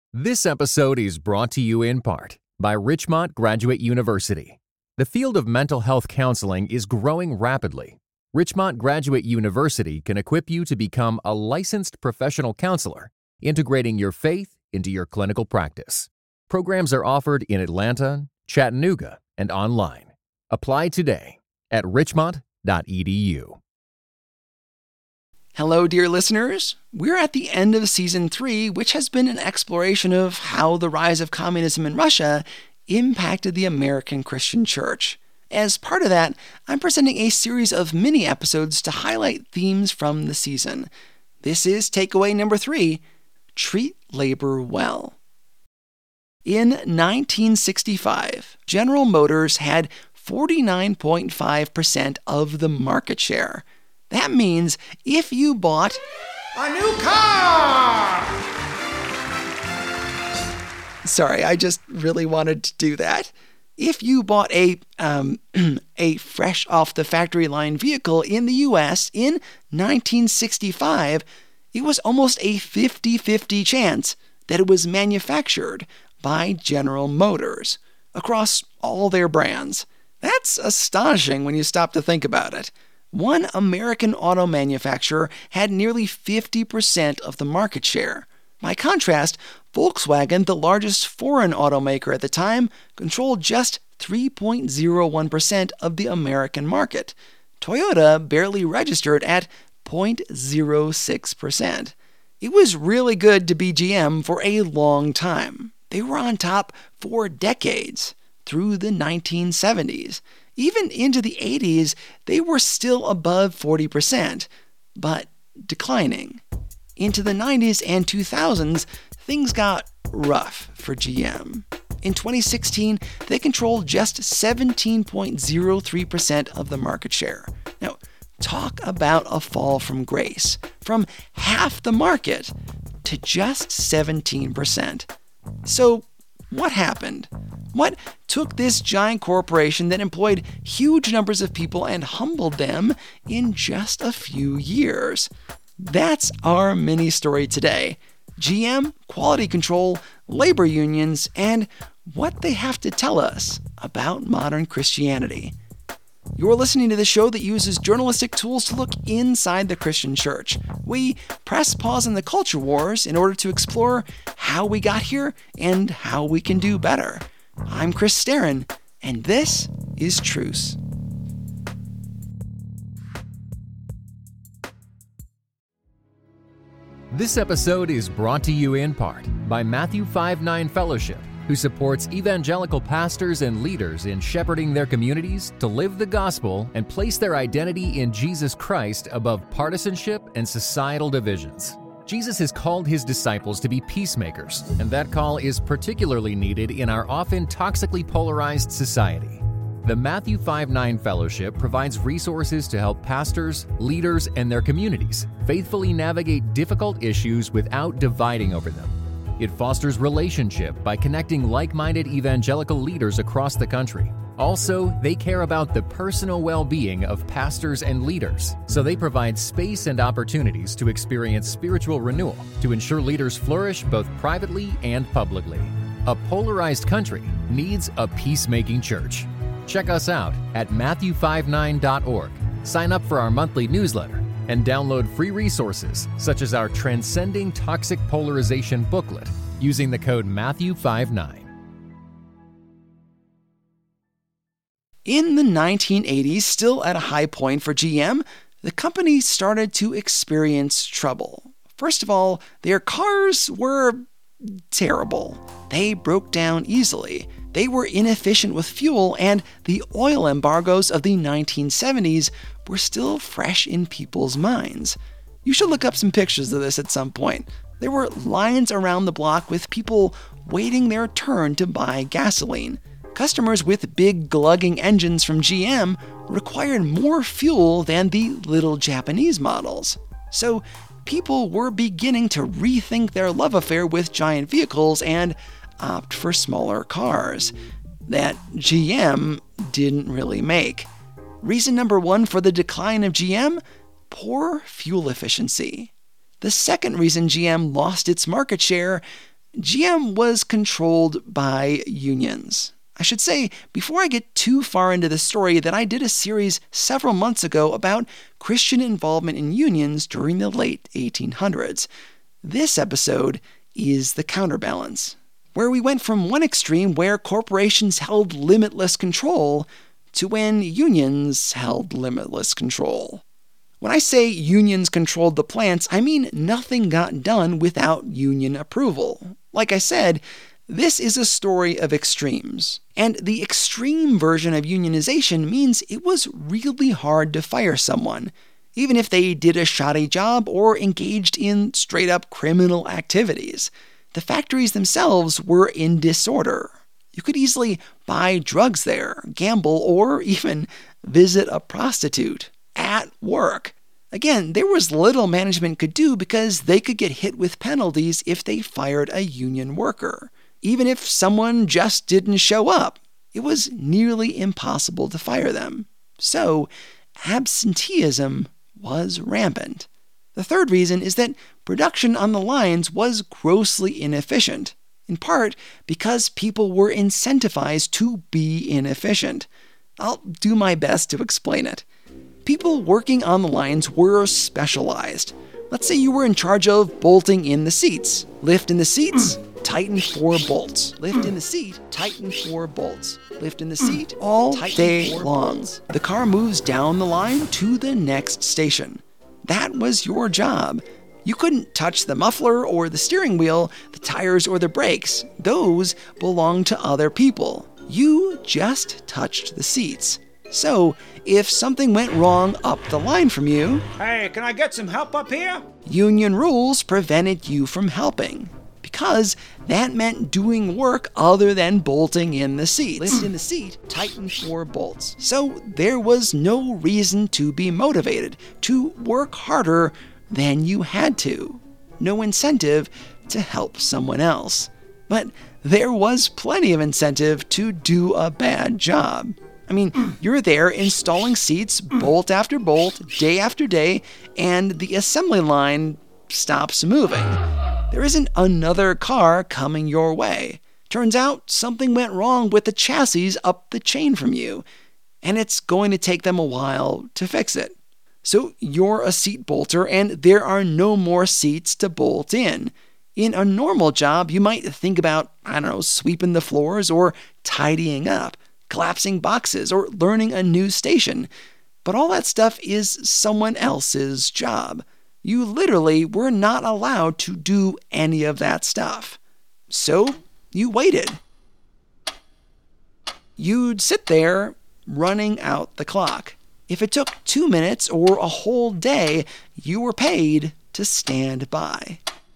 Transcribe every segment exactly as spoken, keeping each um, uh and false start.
This episode is brought to you in part by Richmont Graduate University. The field of mental health counseling is growing rapidly. Richmont Graduate University can equip you to become a licensed professional counselor, integrating your faith into your clinical practice. Programs are offered in Atlanta, Chattanooga, and online. Apply today at richmont dot e d u. Hello, dear listeners. We're at the end of Season three, which has been an exploration of how the rise of communism in Russia impacted the American Christian church. As part of that, I'm presenting a series of mini-episodes to highlight themes from the season. This is takeaway number three, treat labor well. In nineteen sixty-five, General Motors had forty-nine point five percent of the market share. That means if you bought a new car! Sorry, I just really wanted to do that. If you bought a um, a fresh off the factory line vehicle in the U S in nineteen sixty-five, it was almost a fifty-fifty chance that it was manufactured by General Motors across all their brands. That's astonishing when you stop to think about it. One American auto manufacturer had nearly fifty percent of the market share. By contrast, Volkswagen, the largest foreign automaker at the time, controlled just three point zero one percent of the American market. Toyota barely registered at zero point zero six percent. It was really good to be G M for a long time. They were on top for decades, through the nineteen seventies. Even into the eighties, they were still above forty percent, but declining. Into the nineties and two thousands, things got rough for G M. In twenty sixteen, they controlled just seventeen point zero three percent of the market share. Now, talk about a fall from grace, from half the market to just seventeen percent. So, what happened? What took this giant corporation that employed huge numbers of people and humbled them in just a few years? That's our mini story today. G M, quality control, labor unions, and what they have to tell us about modern Christianity. You're listening to the show that uses journalistic tools to look inside the Christian church. We press pause on the culture wars in order to explore how we got here and how we can do better. I'm Chris Staron, and this is Truce. This episode is brought to you in part by Matthew five nine Fellowship, who supports evangelical pastors and leaders in shepherding their communities to live the gospel and place their identity in Jesus Christ above partisanship and societal divisions. Jesus has called his disciples to be peacemakers, and that call is particularly needed in our often toxically polarized society. The Matthew five nine Fellowship provides resources to help pastors, leaders, and their communities faithfully navigate difficult issues without dividing over them. It fosters relationship by connecting like-minded evangelical leaders across the country. Also, they care about the personal well-being of pastors and leaders, so they provide space and opportunities to experience spiritual renewal to ensure leaders flourish both privately and publicly. A polarized country needs a peacemaking church. Check us out at matthew five nine dot org. Sign up for our monthly newsletter and download free resources such as our Transcending Toxic Polarization booklet using the code Matthew five nine. In the nineteen eighties, still at a high point for G M, the company started to experience trouble. First of all, their cars were terrible. They broke down easily. They were inefficient with fuel, and the oil embargoes of the nineteen seventies were still fresh in people's minds. You should look up some pictures of this at some point. There were lines around the block with people waiting their turn to buy gasoline. Customers with big glugging engines from G M required more fuel than the little Japanese models. So people were beginning to rethink their love affair with giant vehicles and opt for smaller cars that G M didn't really make. Reason number one for the decline of G M? Poor fuel efficiency. The second reason G M lost its market share, G M was controlled by unions. I should say, before I get too far into the story, that I did a series several months ago about Christian involvement in unions during the late eighteen hundreds. This episode is the counterbalance, where we went from one extreme where corporations held limitless control to when unions held limitless control. When I say unions controlled the plants, I mean nothing got done without union approval. Like I said, this is a story of extremes, and the extreme version of unionization means it was really hard to fire someone, even if they did a shoddy job or engaged in straight-up criminal activities. The factories themselves were in disorder. You could easily buy drugs there, gamble, or even visit a prostitute at work. Again, there was little management could do because they could get hit with penalties if they fired a union worker. Even if someone just didn't show up, it was nearly impossible to fire them. So, absenteeism was rampant. The third reason is that production on the lines was grossly inefficient, in part because people were incentivized to be inefficient. I'll do my best to explain it. People working on the lines were specialized. Let's say you were in charge of bolting in the seats. Lift in the seats, tighten four bolts. Lift in the seat, tighten four bolts. Lift in the seat, all day long. The car moves down the line to the next station. That was your job. You couldn't touch the muffler or the steering wheel, the tires or the brakes. Those belonged to other people. You just touched the seats. So, if something went wrong up the line from you, "Hey, can I get some help up here?" union rules prevented you from helping, because that meant doing work other than bolting in the seat. Lift in the seat, tighten four bolts. So there was no reason to be motivated, to work harder than you had to. No incentive to help someone else. But there was plenty of incentive to do a bad job. I mean, you're there installing seats bolt after bolt, day after day, and the assembly line stops moving. There isn't another car coming your way. Turns out something went wrong with the chassis up the chain from you, and it's going to take them a while to fix it. So you're a seat bolter, and there are no more seats to bolt in. In a normal job, you might think about, I don't know, sweeping the floors or tidying up, collapsing boxes, or learning a new station. But all that stuff is someone else's job. You literally were not allowed to do any of that stuff. So you waited. You'd sit there running out the clock. If it took two minutes or a whole day, you were paid to stand by.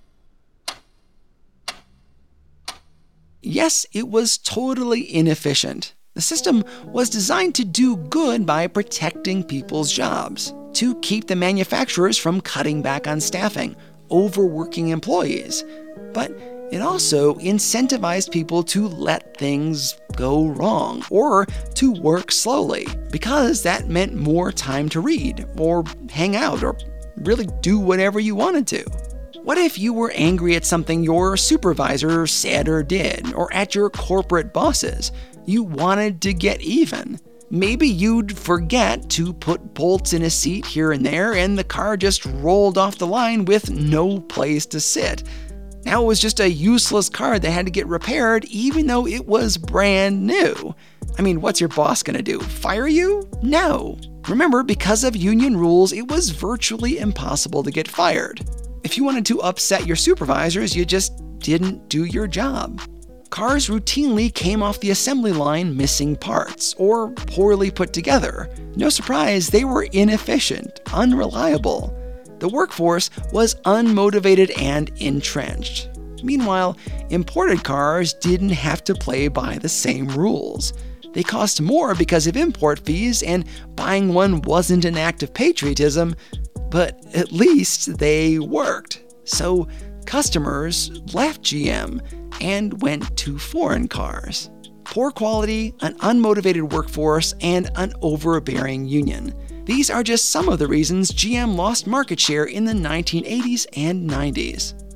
Yes, it was totally inefficient. The system was designed to do good by protecting people's jobs, to keep the manufacturers from cutting back on staffing, overworking employees. But it also incentivized people to let things go wrong or to work slowly, because that meant more time to read or hang out or really do whatever you wanted to. What if you were angry at something your supervisor said or did, or at your corporate bosses? You wanted to get even. Maybe you'd forget to put bolts in a seat here and there, and the car just rolled off the line with no place to sit. Now it was just a useless car that had to get repaired, even though it was brand new. I mean, what's your boss gonna do? Fire you? No. Remember, because of union rules, it was virtually impossible to get fired. If you wanted to upset your supervisors, you just didn't do your job. Cars routinely came off the assembly line missing parts or poorly put together. No surprise, they were inefficient, unreliable. The workforce was unmotivated and entrenched. Meanwhile, imported cars didn't have to play by the same rules. They cost more because of import fees, and buying one wasn't an act of patriotism, but at least they worked. So customers left G M and went to foreign cars. Poor quality, an unmotivated workforce, and an overbearing union. These are just some of the reasons G M lost market share in the nineteen eighties and nineties.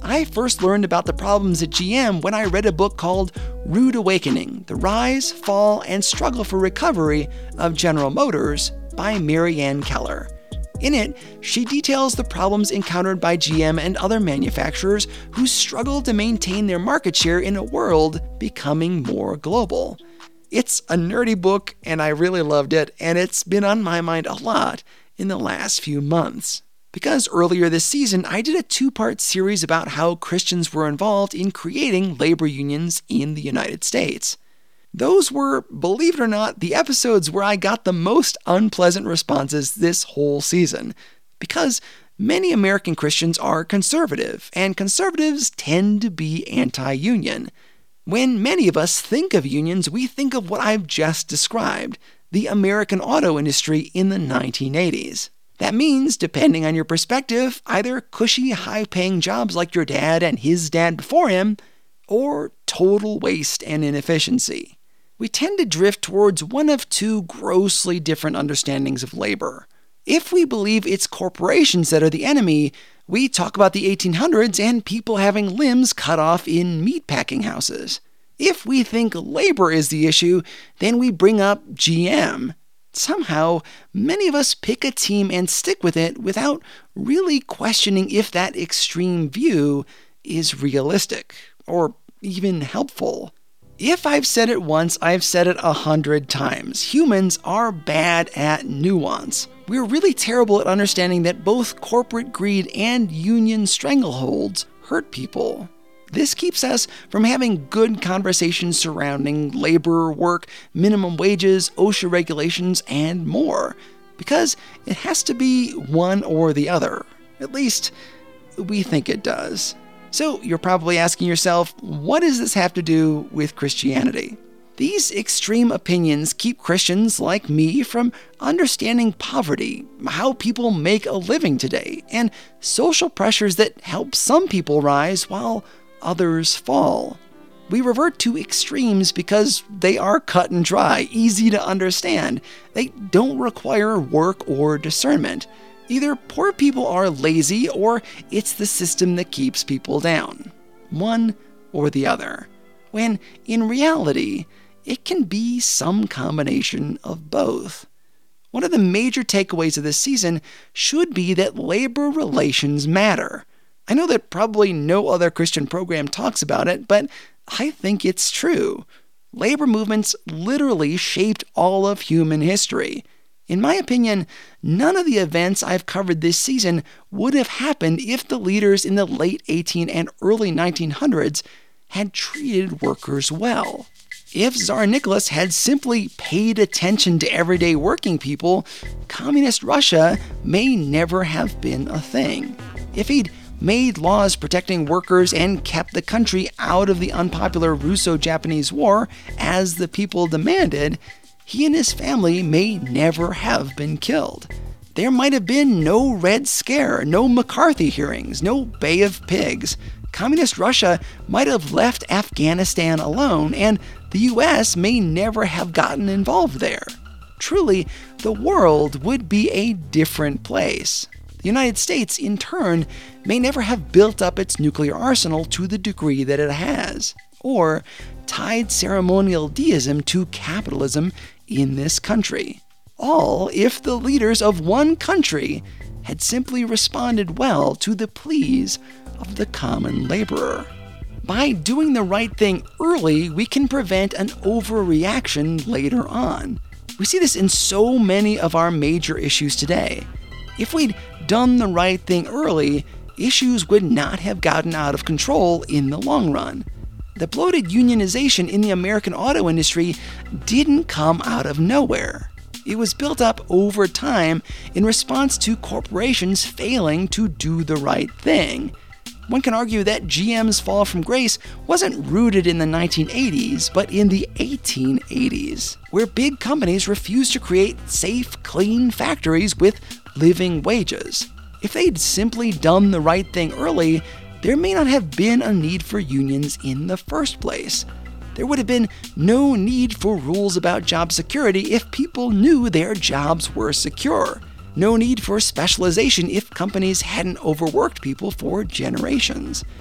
I first learned about the problems at G M when I read a book called Rude Awakening: The Rise, Fall, and Struggle for Recovery of General Motors by Mary Ann Keller. In it, she details the problems encountered by G M and other manufacturers who struggle to maintain their market share in a world becoming more global. It's a nerdy book, and I really loved it, and it's been on my mind a lot in the last few months. Because earlier this season, I did a two-part series about how Christians were involved in creating labor unions in the United States. Those were, believe it or not, the episodes where I got the most unpleasant responses this whole season. Because many American Christians are conservative, and conservatives tend to be anti-union. When many of us think of unions, we think of what I've just described, the American auto industry in the nineteen eighties. That means, depending on your perspective, either cushy, high-paying jobs like your dad and his dad before him, or total waste and inefficiency. We tend to drift towards one of two grossly different understandings of labor. If we believe it's corporations that are the enemy, we talk about the eighteen hundreds and people having limbs cut off in meatpacking houses. If we think labor is the issue, then we bring up G M. Somehow, many of us pick a team and stick with it without really questioning if that extreme view is realistic or even helpful. If I've said it once, I've said it a hundred times. Humans are bad at nuance. We're really terrible at understanding that both corporate greed and union strangleholds hurt people. This keeps us from having good conversations surrounding labor, work, minimum wages, OSHA regulations, and more, because it has to be one or the other. At least, we think it does. So you're probably asking yourself, what does this have to do with Christianity? These extreme opinions keep Christians like me from understanding poverty, how people make a living today, and social pressures that help some people rise while others fall. We revert to extremes because they are cut and dry, easy to understand. They don't require work or discernment. Either poor people are lazy or it's the system that keeps people down. One or the other. When in reality, it can be some combination of both. One of the major takeaways of this season should be that labor relations matter. I know that probably no other Christian program talks about it, but I think it's true. Labor movements literally shaped all of human history. In my opinion, none of the events I've covered this season would have happened if the leaders in the late eighteen and early nineteen hundreds had treated workers well. If Tsar Nicholas had simply paid attention to everyday working people, Communist Russia may never have been a thing. If he'd made laws protecting workers and kept the country out of the unpopular Russo-Japanese War, as the people demanded, he and his family may never have been killed. There might have been no Red Scare, no McCarthy hearings, no Bay of Pigs. Communist Russia might have left Afghanistan alone, and the U S may never have gotten involved there. Truly, the world would be a different place. The United States, in turn, may never have built up its nuclear arsenal to the degree that it has, or tied ceremonial deism to capitalism in this country. All if the leaders of one country had simply responded well to the pleas of the common laborer. By doing the right thing early, we can prevent an overreaction later on. We see this in so many of our major issues today. If we'd done the right thing early, issues would not have gotten out of control in the long run. The bloated unionization in the American auto industry didn't come out of nowhere. It was built up over time in response to corporations failing to do the right thing. One can argue that G M's fall from grace wasn't rooted in the nineteen eighties, but in the eighteen eighties, where big companies refused to create safe, clean factories with living wages. If they'd simply done the right thing early, there may not have been a need for unions in the first place. There would have been no need for rules about job security if people knew their jobs were secure. No need for specialization if companies hadn't overworked people for generations.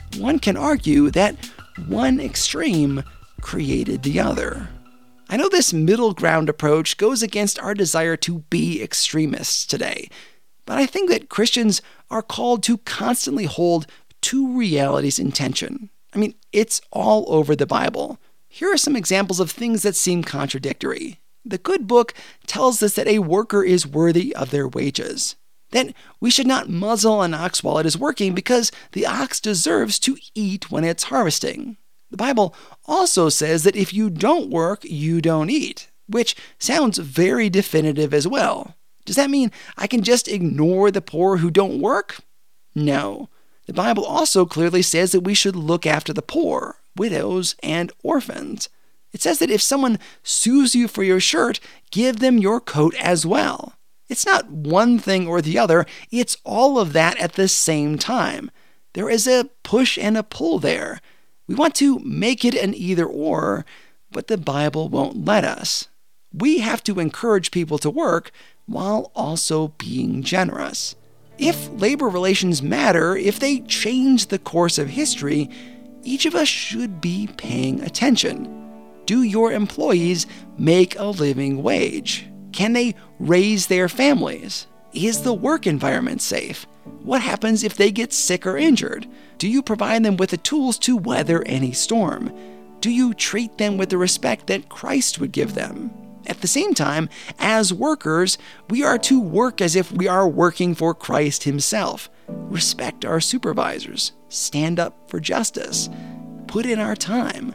one can argue that one extreme created the other. I know this middle ground approach goes against our desire to be extremists today, but I think that Christians are called to constantly hold two realities in tension. I mean, it's all over the Bible. Here are some examples of things that seem contradictory. The good book tells us that a worker is worthy of their wages. Then we should not muzzle an ox while it is working because the ox deserves to eat when it's harvesting. The Bible also says that if you don't work, you don't eat, which sounds very definitive as well. Does that mean I can just ignore the poor who don't work? No. The Bible also clearly says that we should look after the poor, widows, and orphans. It says that if someone sues you for your shirt, give them your coat as well. It's not one thing or the other, it's all of that at the same time. There is a push and a pull there. We want to make it an either-or, but the Bible won't let us. We have to encourage people to work while also being generous. If labor relations matter, if they change the course of history, each of us should be paying attention. Do your employees make a living wage? Can they raise their families? Is the work environment safe? What happens if they get sick or injured? Do you provide them with the tools to weather any storm? Do you treat them with the respect that Christ would give them? At the same time, as workers, we are to work as if we are working for Christ Himself. Respect our supervisors. Stand up for justice. Put in our time.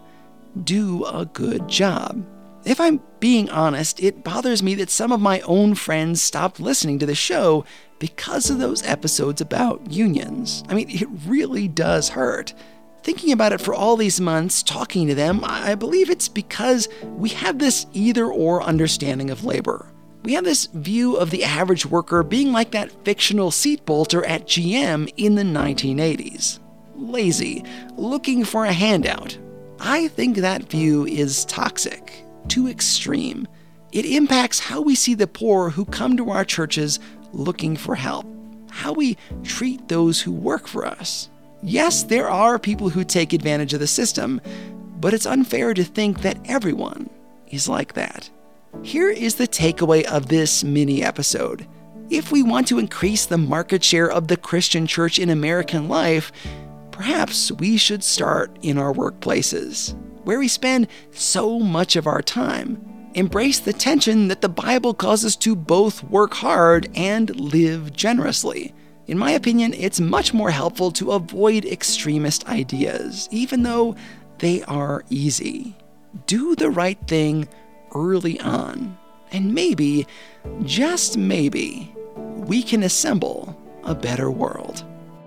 Do a good job. If I'm being honest, it bothers me that some of my own friends stopped listening to the show because of those episodes about unions. I mean, it really does hurt. Thinking about it for all these months, talking to them, I believe it's because we have this either-or understanding of labor. We have this view of the average worker being like that fictional seat bolter at G M in the nineteen eighties. Lazy, looking for a handout. I think that view is toxic. Too extreme. It impacts how we see the poor who come to our churches looking for help, how we treat those who work for us. Yes, there are people who take advantage of the system, but it's unfair to think that everyone is like that. Here is the takeaway of this mini episode. If we want to increase the market share of the Christian church in American life, perhaps we should start in our workplaces, where we spend so much of our time. Embrace the tension that the Bible calls us to both work hard and live generously. In my opinion, it's much more helpful to avoid extremist ideas, even though they are easy. Do the right thing early on, and maybe, just maybe, we can assemble a better world.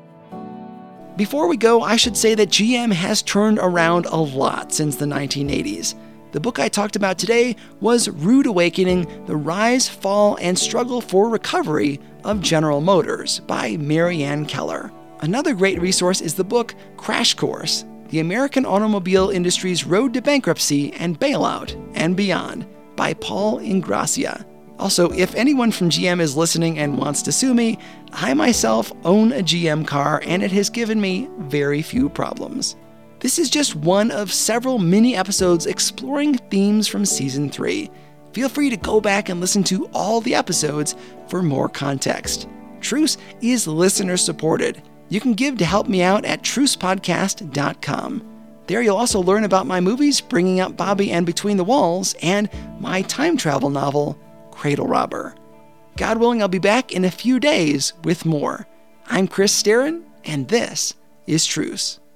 Before we go, I should say that G M has turned around a lot since the nineteen eighties. The book I talked about today was Rude Awakening: The Rise, Fall, and Struggle for Recovery of General Motors by Marianne Keller. Another great resource is the book Crash Course: The American Automobile Industry's Road to Bankruptcy and Bailout and Beyond by Paul Ingracia. Also, if anyone from G M is listening and wants to sue me, I myself own a G M car and it has given me very few problems. This is just one of several mini episodes exploring themes from Season three. Feel free to go back and listen to all the episodes for more context. Truce is listener supported. You can give to help me out at truce podcast dot com. There you'll also learn about my movies, Bringing Up Bobby and Between the Walls, and my time travel novel, Cradle Robber. God willing, I'll be back in a few days with more. I'm Chris Staron, and this is Truce.